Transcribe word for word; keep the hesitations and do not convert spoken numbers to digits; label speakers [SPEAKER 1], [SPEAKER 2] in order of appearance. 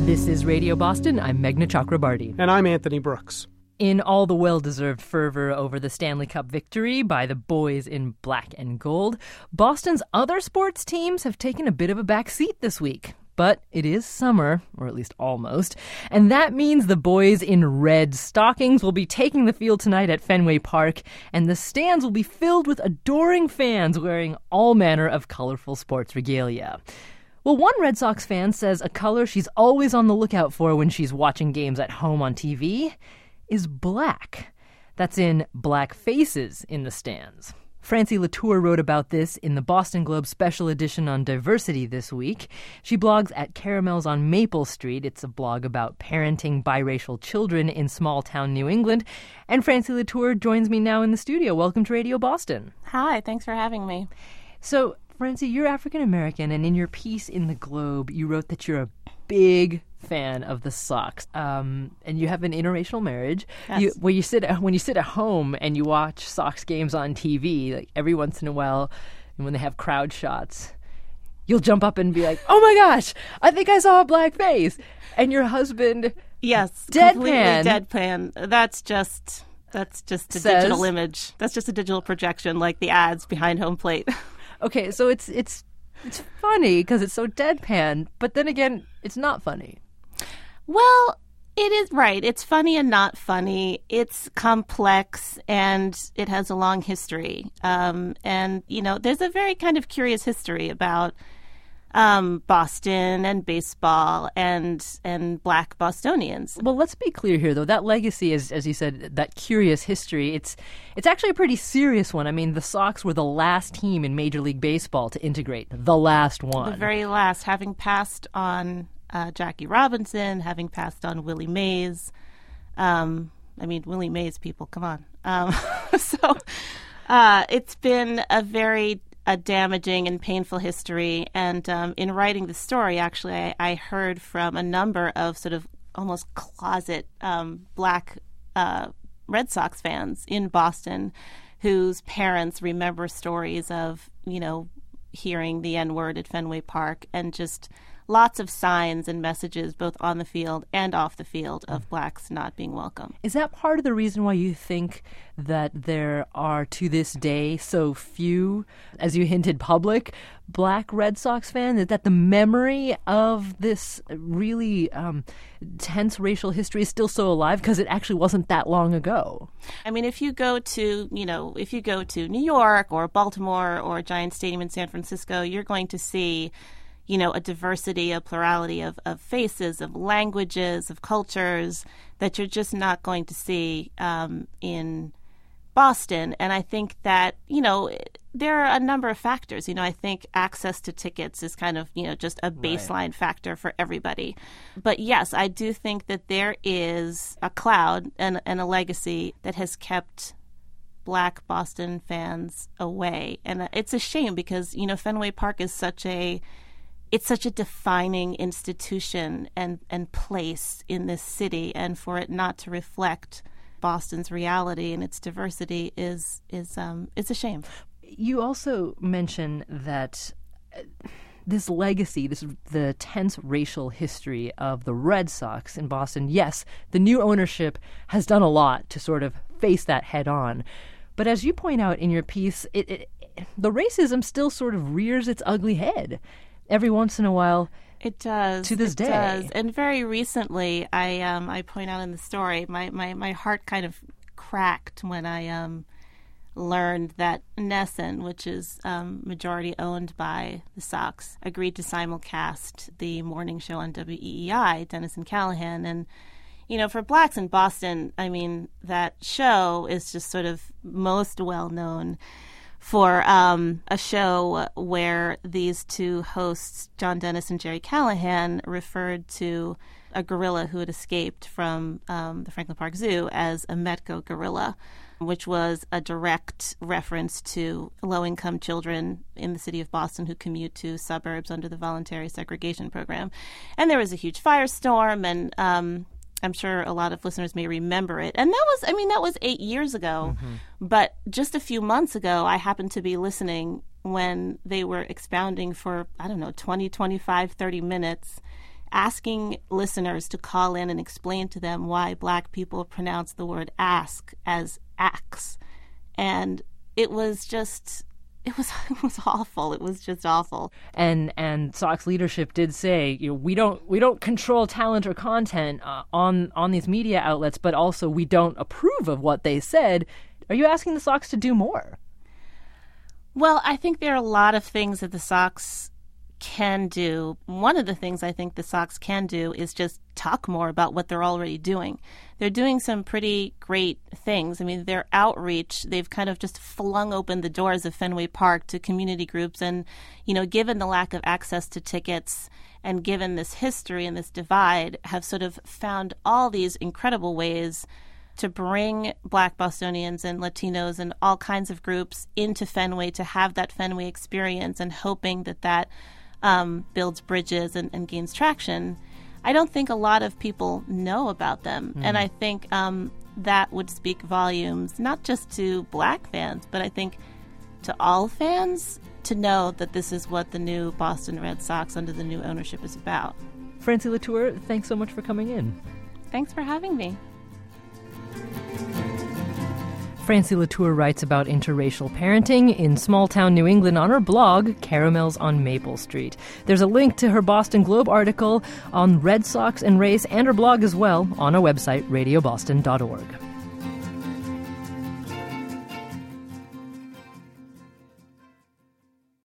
[SPEAKER 1] This is Radio Boston. I'm Meghna Chakrabarty.
[SPEAKER 2] And I'm Anthony Brooks.
[SPEAKER 1] In all the well-deserved fervor over the Stanley Cup victory by the boys in black and gold, Boston's other sports teams have taken a bit of a back seat this week. But it is summer, or at least almost, and that means the boys in red stockings will be taking the field tonight at Fenway Park, and the stands will be filled with adoring fans wearing all manner of colorful sports regalia. Well, one Red Sox fan says a color she's always on the lookout for when she's watching games at home on T V is black. That's in black faces in the stands. Francie Latour wrote about this in the Boston Globe special edition on diversity this week. She blogs at Caramels on Maple Street. It's a blog about parenting biracial children in small-town New England. And Francie Latour joins me now in the studio. Welcome to Radio Boston.
[SPEAKER 3] Hi, thanks for having me.
[SPEAKER 1] So, Francie, you're African-American, and in your piece in the Globe, you wrote that you're a big fan of the Sox, um, and you have an interracial marriage.
[SPEAKER 3] Yes.
[SPEAKER 1] You, when you sit when you sit at home and you watch Sox games on T V, like every once in a while, and when they have crowd shots, you'll jump up and be like, "Oh my gosh, I think I saw a black face!" And your husband,
[SPEAKER 3] yes,
[SPEAKER 1] deadpan,
[SPEAKER 3] completely deadpan. That's just that's just a
[SPEAKER 1] says,
[SPEAKER 3] digital image. That's just a digital projection, like the ads behind home plate.
[SPEAKER 1] Okay, so it's it's it's funny because it's so deadpan, but then again, it's not funny.
[SPEAKER 3] Well, it is right. It's funny and not funny. It's complex and it has a long history. Um, and, you know, there's a very kind of curious history about um, Boston and baseball and and black Bostonians.
[SPEAKER 1] Well, let's be clear here, though. That legacy is, as you said, that curious history. It's it's actually a pretty serious one. I mean, the Sox were the last team in Major League Baseball to integrate. The last one.
[SPEAKER 3] The very last, having passed on uh, Jackie Robinson, having passed on Willie Mays. Um, I mean, Willie Mays, people, come on. Um, so uh, it's been a very a damaging and painful history. And um, in writing the story, actually, I, I heard from a number of sort of almost closet um, black uh, Red Sox fans in Boston whose parents remember stories of, you know, hearing the N-word at Fenway Park and just lots of signs and messages both on the field and off the field of blacks not being welcome.
[SPEAKER 1] Is that part of the reason why you think that there are, to this day, so few, as you hinted, public black Red Sox fans? Is that the memory of this really um, tense racial history is still so alive because it actually wasn't that long ago?
[SPEAKER 3] I mean, if you go to, you know, if you go to New York or Baltimore or Giant Stadium in San Francisco, you're going to see, you know, a diversity, a plurality of, of faces, of languages, of cultures that you're just not going to see um, in Boston. And I think that, you know, there are a number of factors. You know, I think access to tickets is kind of, you know, just a baseline right. factor for everybody. But yes, I do think that there is a cloud and, and a legacy that has kept black Boston fans away. And it's a shame because, you know, Fenway Park is such a It's such a defining institution and, and place in this city, and for it not to reflect Boston's reality and its diversity is is um it's a shame.
[SPEAKER 1] You also mention that this legacy, this the tense racial history of the Red Sox in Boston. Yes, the new ownership has done a lot to sort of face that head on, but as you point out in your piece, it, it the racism still sort of rears its ugly head every once in a while.
[SPEAKER 3] It does.
[SPEAKER 1] To this
[SPEAKER 3] it
[SPEAKER 1] day.
[SPEAKER 3] Does. And very recently, I um, I point out in the story, my, my, my heart kind of cracked when I um, learned that Nesson, which is um, majority owned by the Sox, agreed to simulcast the morning show on W E E I, Dennis and Callahan. And, you know, for blacks in Boston, I mean, that show is just sort of most well known for um, a show where these two hosts, John Dennis and Jerry Callahan, referred to a gorilla who had escaped from um, the Franklin Park Zoo as a Metco gorilla, which was a direct reference to low-income children in the city of Boston who commute to suburbs under the voluntary segregation program. And there was a huge firestorm, and um, I'm sure a lot of listeners may remember it. And that was, I mean, that was eight years ago. Mm-hmm. But just a few months ago, I happened to be listening when they were expounding for, I don't know, twenty, twenty-five, thirty minutes asking listeners to call in and explain to them why Black people pronounce the word ask as ax. And it was just... It was it was awful. It was just awful.
[SPEAKER 1] And and Sox leadership did say, you know, we don't we don't control talent or content uh, on on these media outlets, but also we don't approve of what they said. Are you asking the Sox to do more?
[SPEAKER 3] Well, I think there are a lot of things that the Sox can do. One of the things I think the Sox can do is just talk more about what they're already doing. They're doing some pretty great things. I mean, their outreach, they've kind of just flung open the doors of Fenway Park to community groups. And, you know, given the lack of access to tickets and given this history and this divide, have sort of found all these incredible ways to bring Black Bostonians and Latinos and all kinds of groups into Fenway to have that Fenway experience, and hoping that that Um, builds bridges and, and gains traction. I don't think a lot of people know about them. Mm. And I think um, that would speak volumes, not just to Black fans, but I think to all fans, to know that this is what the new Boston Red Sox under the new ownership is about.
[SPEAKER 1] Francie Latour, thanks so much for coming in.
[SPEAKER 3] Thanks for having me.
[SPEAKER 1] Francie Latour writes about interracial parenting in small-town New England on her blog, Caramels on Maple Street. There's a link to her Boston Globe article on Red Sox and race and her blog as well on our website, radio boston dot org.